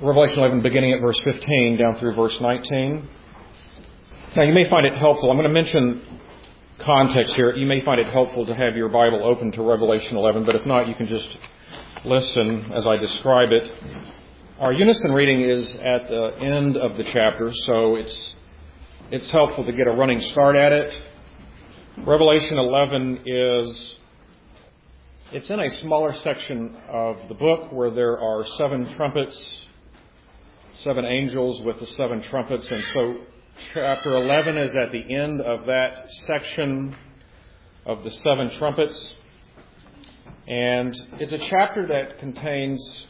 Revelation 11, beginning at verse 15 down through verse 19. Now, you may find it helpful. I'm going to mention context here. You may find it helpful to have your Bible open to Revelation 11, but if not, you can just listen as I describe it. Our unison reading is at the end of the chapter, so it's helpful to get a running start at it. Revelation 11 it's in a smaller section of the book where there are 7 trumpets, 7 angels with the 7 trumpets, and so chapter 11 is at the end of that section of the 7 trumpets. And it's a chapter that contains,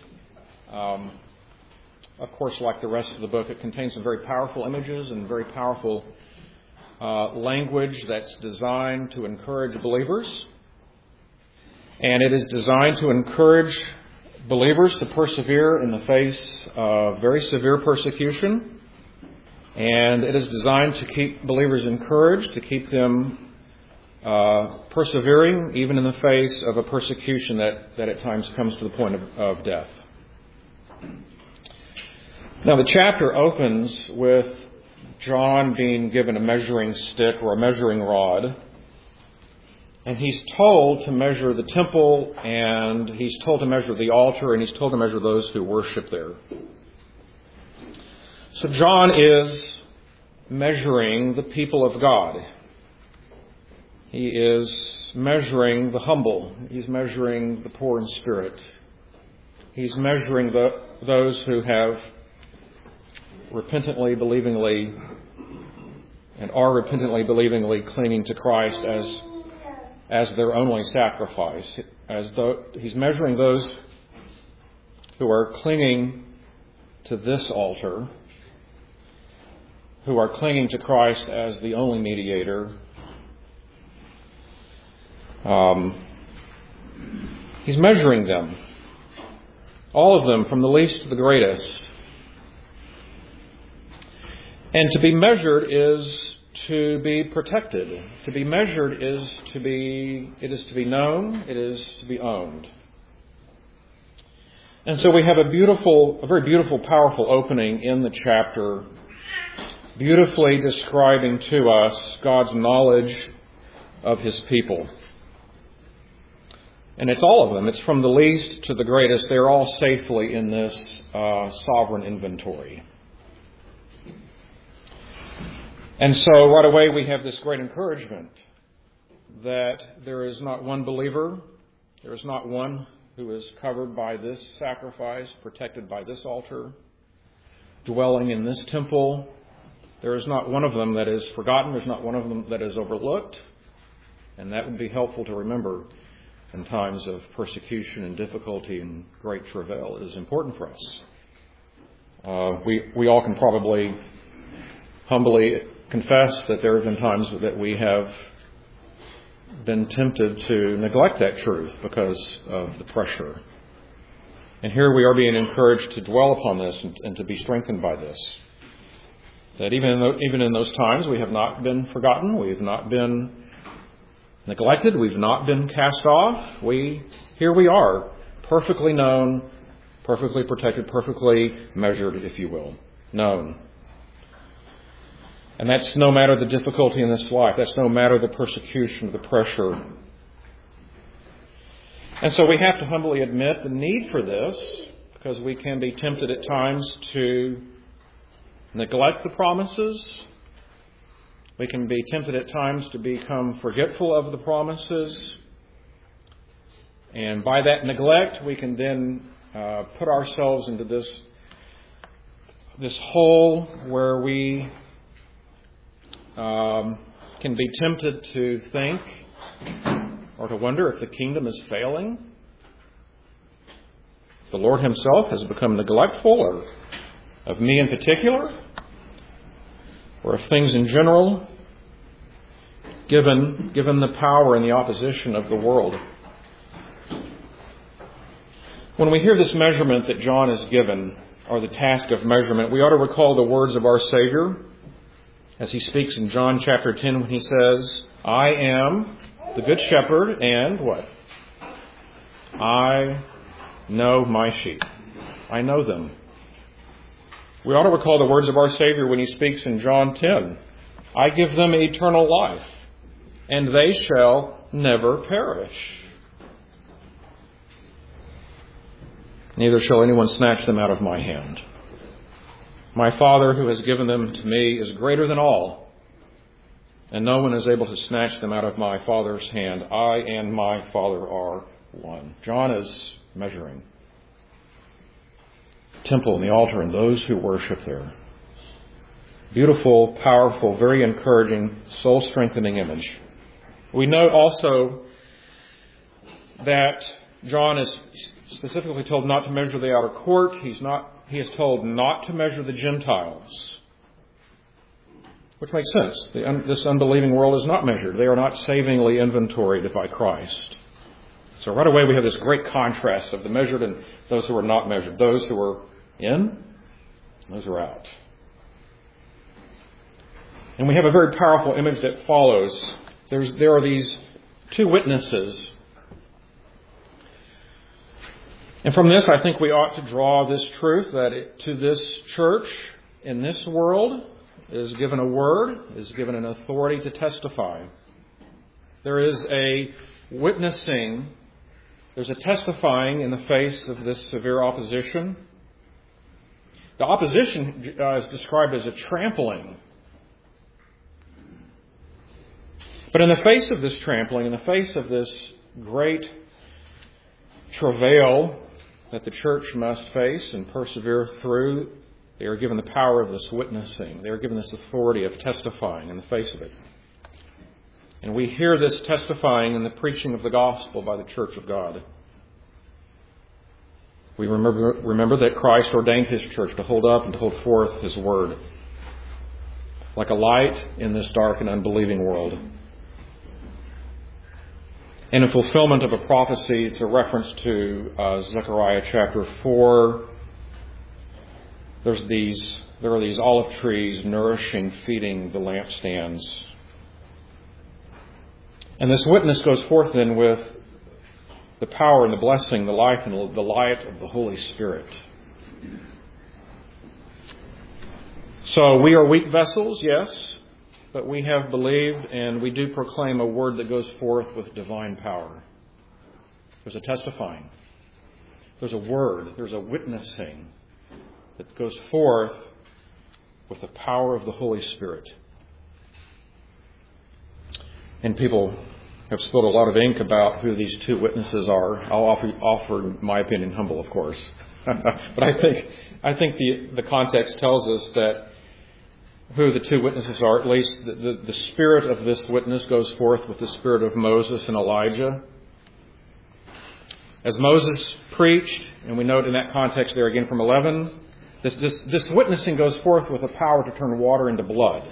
of course, like the rest of the book, it contains some very powerful images and very powerful language that's designed to encourage believers. And it is designed to encourage believers to persevere in the face of very severe persecution. And it is designed to keep believers encouraged, to keep them persevering, even in the face of a persecution that at times comes to the point of death. Now, the chapter opens with John being given a measuring stick or a measuring rod. And he's told to measure the temple, and he's told to measure the altar, and he's told to measure those who worship there. So John is measuring the people of God. He is measuring the humble. He's measuring the poor in spirit. He's measuring those who have repentantly, believingly, and are repentantly, believingly clinging to Christ as their only sacrifice. He's measuring those who are clinging to this altar, who are clinging to Christ as the only mediator. He's measuring them, all of them, from the least to the greatest. And to be measured is to be protected. To be measured is to be known, it is to be owned. And so we have a very beautiful, powerful opening in the chapter, beautifully describing to us God's knowledge of His people. And it's all of them. It's from the least to the greatest. They're all safely in this sovereign inventory. And so right away we have this great encouragement that there is not one believer, there is not one who is covered by this sacrifice, protected by this altar, dwelling in this temple. There is not one of them that is forgotten. There's not one of them that is overlooked. And that would be helpful to remember in times of persecution and difficulty and great travail. It is important for us. We all can probably humbly confess that there have been times that we have been tempted to neglect that truth because of the pressure. And here we are being encouraged to dwell upon this and to be strengthened by this. That even in those times we have not been forgotten, we have not been neglected, we've not been cast off. Here we are, perfectly known, perfectly protected, perfectly measured, if you will, known. And that's no matter the difficulty in this life. That's no matter the persecution, the pressure. And so we have to humbly admit the need for this, because we can be tempted at times to neglect the promises. We can be tempted at times to become forgetful of the promises. And by that neglect, we can then put ourselves into this hole where we can be tempted to think or to wonder if the kingdom is failing. The Lord Himself has become neglectful, or of me in particular, or of things in general, given the power and the opposition of the world. When we hear this measurement that John is given, or the task of measurement, we ought to recall the words of our Savior as He speaks in John chapter 10 when He says, I am the good shepherd, and what? I know my sheep. I know them. We ought to recall the words of our Savior when He speaks in John 10. I give them eternal life, and they shall never perish. Neither shall anyone snatch them out of my hand. My Father who has given them to me is greater than all, and no one is able to snatch them out of my Father's hand. I and my Father are one. John is measuring the temple and the altar and those who worship there. Beautiful, powerful, very encouraging, soul-strengthening image. We note also that John is specifically told not to measure the outer court. He is told not to measure the Gentiles, which makes sense. This unbelieving world is not measured. They are not savingly inventoried by Christ. So right away we have this great contrast of the measured and those who are not measured. Those who are in, those who are out. And we have a very powerful image that follows. There are these two witnesses. And from this, I think we ought to draw this truth that to this church in this world is given a word, is given an authority to testify. There is a witnessing, there's a testifying in the face of this severe opposition. The opposition is described as a trampling. But in the face of this trampling, in the face of this great travail that the church must face and persevere through, they are given the power of this witnessing. They are given this authority of testifying in the face of it. And we hear this testifying in the preaching of the gospel by the church of God. We remember that Christ ordained His church to hold up and to hold forth His word like a light in this dark and unbelieving world. And in fulfillment of a prophecy, it's a reference to Zechariah chapter 4. There are these olive trees nourishing, feeding the lampstands. And this witness goes forth then with the power and the blessing, the life and the light of the Holy Spirit. So we are weak vessels, yes. But we have believed and we do proclaim a word that goes forth with divine power. There's a testifying. There's a word. There's a witnessing that goes forth with the power of the Holy Spirit. And people have spilled a lot of ink about who these two witnesses are. I'll offer my opinion, humble, of course. But I think the context tells us that who the two witnesses are, at least the spirit of this witness goes forth with the spirit of Moses and Elijah. As Moses preached, and we note in that context there again from 11, this witnessing goes forth with the power to turn water into blood.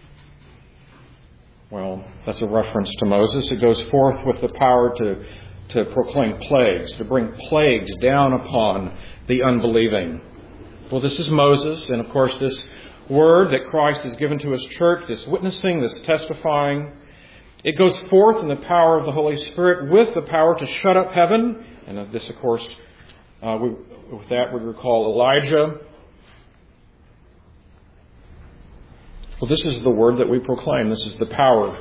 Well, that's a reference to Moses. It goes forth with the power to proclaim plagues, to bring plagues down upon the unbelieving. Well, this is Moses, and of course this word that Christ has given to His church, this witnessing, this testifying, it goes forth in the power of the Holy Spirit with the power to shut up heaven. And this, of course, with that we recall Elijah. Well, this is the word that we proclaim. This is the power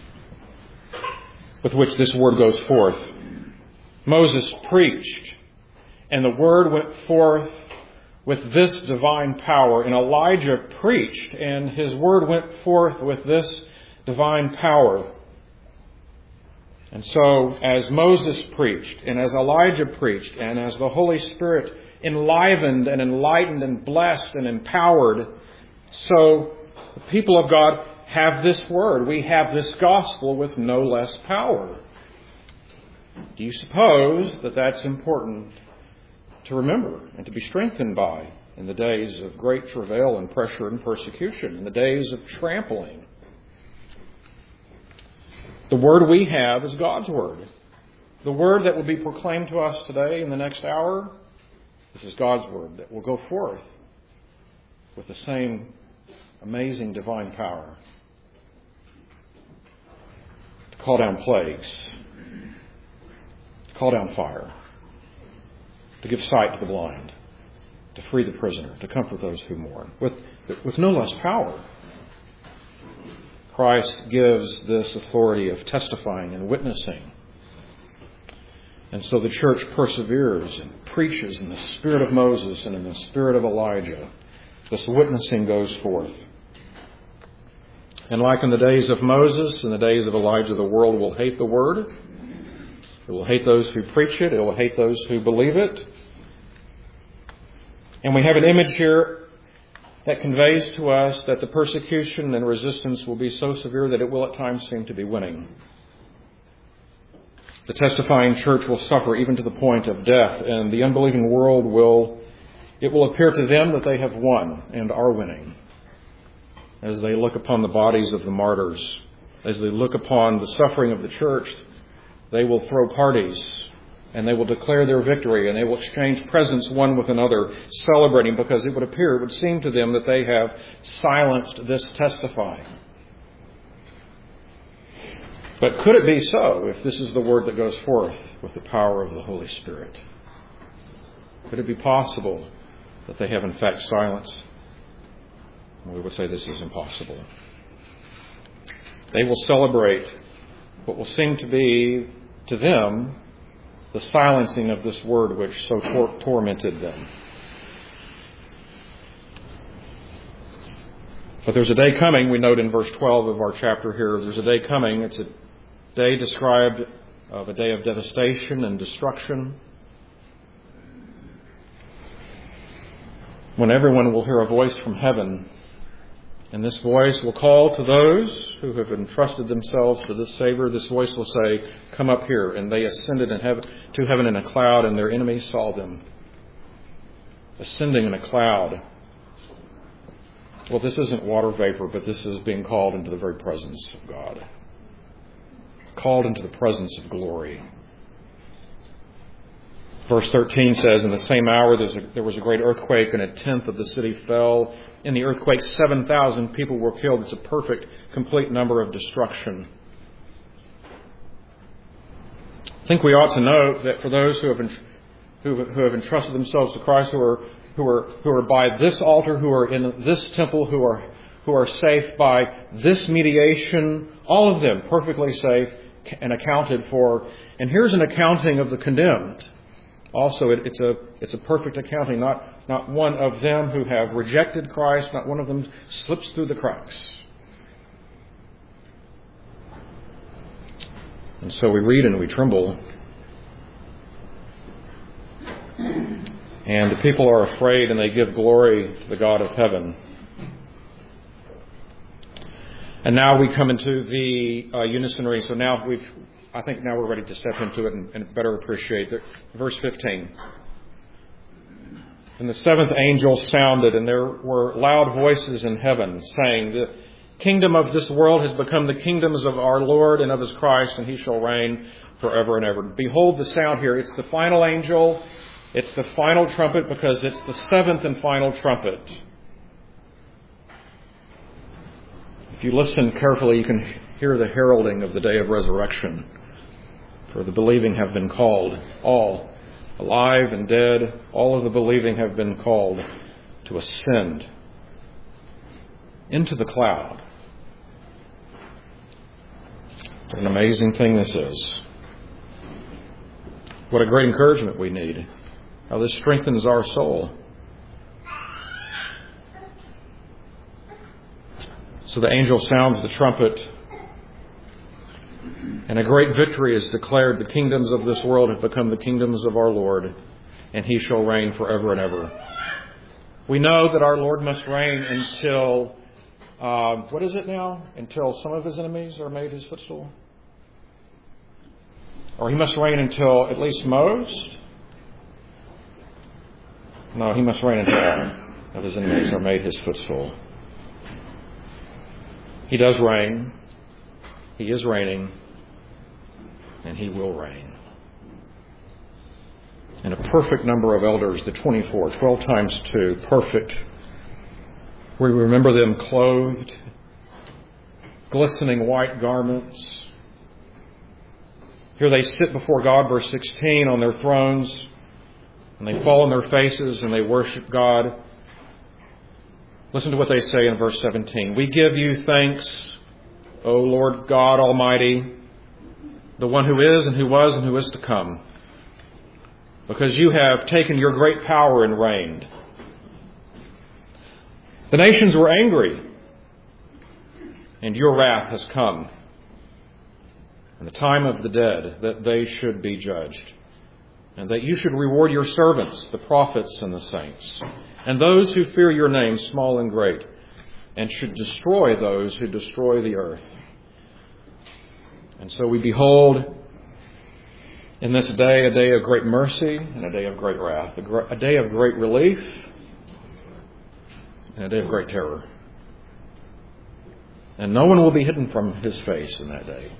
with which this word goes forth. Moses preached, and the word went forth with this divine power. And Elijah preached, and his word went forth with this divine power. And so, as Moses preached, and as Elijah preached, and as the Holy Spirit enlivened and enlightened and blessed and empowered, so the people of God have this word. We have this gospel with no less power. Do you suppose that that's important to remember and to be strengthened by in the days of great travail and pressure and persecution, in the days of trampling? The word we have is God's word. The word that will be proclaimed to us today in the next hour, this is God's word that will go forth with the same amazing divine power to call down plagues, to call down fire, to give sight to the blind, to free the prisoner, to comfort those who mourn, with no less power. Christ gives this authority of testifying and witnessing. And so the church perseveres and preaches in the spirit of Moses and in the spirit of Elijah. This witnessing goes forth. And like in the days of Moses and the days of Elijah, the world will hate the word. It will hate those who preach it. It will hate those who believe it. And we have an image here that conveys to us that the persecution and resistance will be so severe that it will at times seem to be winning. The testifying church will suffer even to the point of death, and the unbelieving world will appear to them that they have won and are winning. As they look upon the bodies of the martyrs, as they look upon the suffering of the church, they will throw parties and they will declare their victory and they will exchange presents one with another, celebrating because it would seem to them that they have silenced this testifying. But could it be so if this is the word that goes forth with the power of the Holy Spirit? Could it be possible that they have in fact silenced? We would say this is impossible. They will celebrate what will seem to be, to them, the silencing of this word which so tormented them. But there's a day coming, we note in verse 12 of our chapter here, there's a day coming. It's a day described of a day of devastation and destruction, when everyone will hear a voice from heaven. And this voice will call to those who have entrusted themselves to this Savior. This voice will say, "Come up here." And they ascended to heaven in a cloud, and their enemies saw them ascending in a cloud. Well, this isn't water vapor, but this is being called into the very presence of God. Called into the presence of glory. Verse 13 says, "In the same hour there was a great earthquake, and 1/10 of the city fell. In the earthquake, 7,000 people were killed." It's a perfect, complete number of destruction. I think we ought to note that for those who have entrusted themselves to Christ, who are by this altar, who are in this temple, who are safe by this mediation, all of them perfectly safe and accounted for. And here's an accounting of the condemned. Also, it's a perfect accounting. Not one of them who have rejected Christ, not one of them slips through the cracks. And so we read and we tremble. And the people are afraid and they give glory to the God of heaven. And now we come into the unison reading. So now I think now we're ready to step into it and better appreciate it. Verse 15. "And the seventh angel sounded, and there were loud voices in heaven, saying, 'The kingdom of this world has become the kingdoms of our Lord and of His Christ, and He shall reign forever and ever.'" Behold the sound here. It's the final angel. It's the final trumpet because it's the seventh and final trumpet. If you listen carefully, you can hear the heralding of the day of resurrection. For the believing have been called, all, alive and dead, all of the believing have been called to ascend into the cloud. What an amazing thing this is. What a great encouragement we need. How this strengthens our soul. So the angel sounds the trumpet, and a great victory is declared. The kingdoms of this world have become the kingdoms of our Lord, and He shall reign forever and ever. We know that our Lord must reign until, what is it now? Until some of His enemies are made His footstool? Or He must reign until at least most? No, He must reign until all of His enemies are made His footstool. He does reign. He is reigning. And He will reign. And a perfect number of elders, the 24, 12 times 2, perfect. We remember them clothed, glistening white garments. Here they sit before God, verse 16, on their thrones, and they fall on their faces and they worship God. Listen to what they say in verse 17. We give you thanks, O Lord God Almighty, the one who is and who was and who is to come, because you have taken your great power and reigned. The nations were angry, and your wrath has come, and the time of the dead, that they should be judged, and that you should reward your servants, the prophets and the saints, and those who fear your name, small and great, and should destroy those who destroy the earth. And so we behold in this day a day of great mercy and a day of great wrath, a day of great relief and a day of great terror. And no one will be hidden from his face in that day.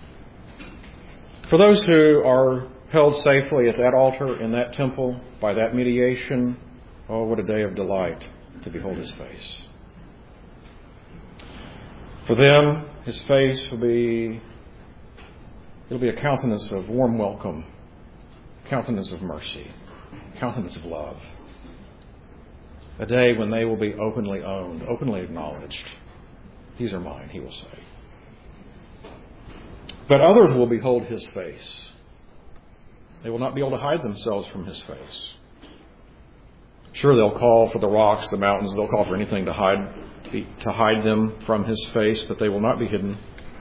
For those who are held safely at that altar in that temple by that mediation, oh, what a day of delight to behold his face. For them, his face will be a countenance of warm welcome, countenance of mercy, countenance of love. A day when they will be openly owned, openly acknowledged. These are mine, he will say. But others will behold his face. They will not be able to hide themselves from his face. Sure, they'll call for the rocks, the mountains, they'll call for anything to hide them from his face, but they will not be hidden.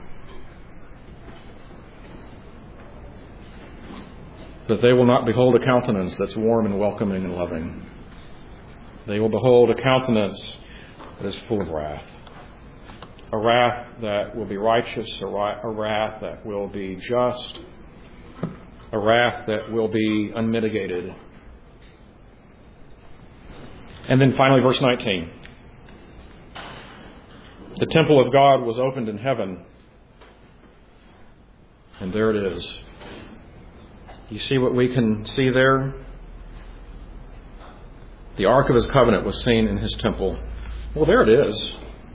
But they will not behold a countenance that's warm and welcoming and loving. They will behold a countenance that is full of wrath. A wrath that will be righteous, a wrath that will be just, a wrath that will be unmitigated. And then finally, verse 19. The temple of God was opened in heaven, and there it is. You see what we can see there? The Ark of His Covenant was seen in His temple. Well, there it is.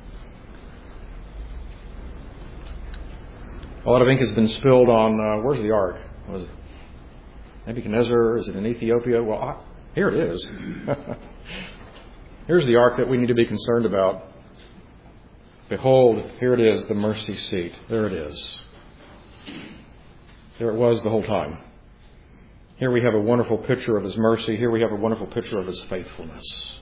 A lot of ink has been spilled on, where's the Ark? Was it Nebuchadnezzar? Is it in Ethiopia? Well, here it is. Here's the Ark that we need to be concerned about. Behold, here it is, the mercy seat. There it is. There it was the whole time. Here we have a wonderful picture of His mercy. Here we have a wonderful picture of His faithfulness.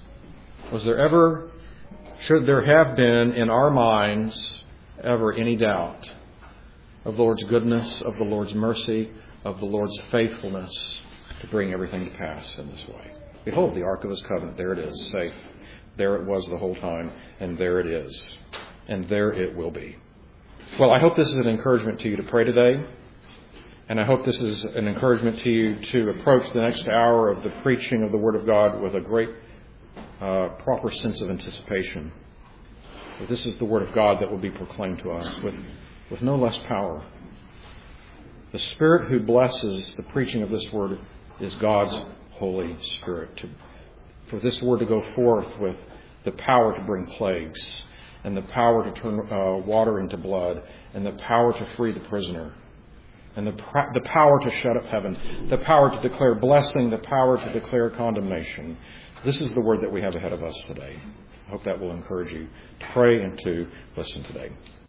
Should there have been in our minds ever any doubt of the Lord's goodness, of the Lord's mercy, of the Lord's faithfulness to bring everything to pass in this way? Behold, the Ark of His Covenant. There it is, safe. There it was the whole time, and there it is. And there it will be. Well, I hope this is an encouragement to you to pray today. And I hope this is an encouragement to you to approach the next hour of the preaching of the Word of God with a great proper sense of anticipation. For this is the Word of God that will be proclaimed to us with no less power. The Spirit who blesses the preaching of this Word is God's Holy Spirit. For this Word to go forth with the power to bring plagues, and the power to turn water into blood, and the power to free the prisoner, and the power to shut up heaven, the power to declare blessing, the power to declare condemnation. This is the word that we have ahead of us today. I hope that will encourage you to pray and to listen today.